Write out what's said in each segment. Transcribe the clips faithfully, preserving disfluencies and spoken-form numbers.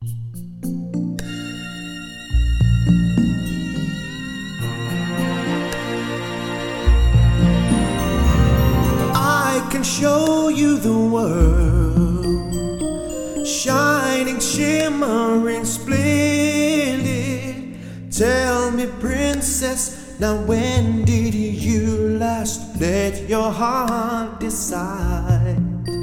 I can show you the world, shining, shimmering, splendid. Tell me, princess, now when did you last let your heart decide?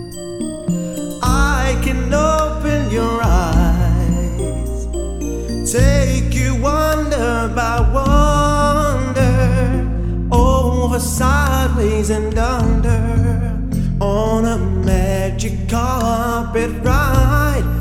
I can open your eyes, take you wonder by wonder, over, sideways and under, on a magic carpet ride.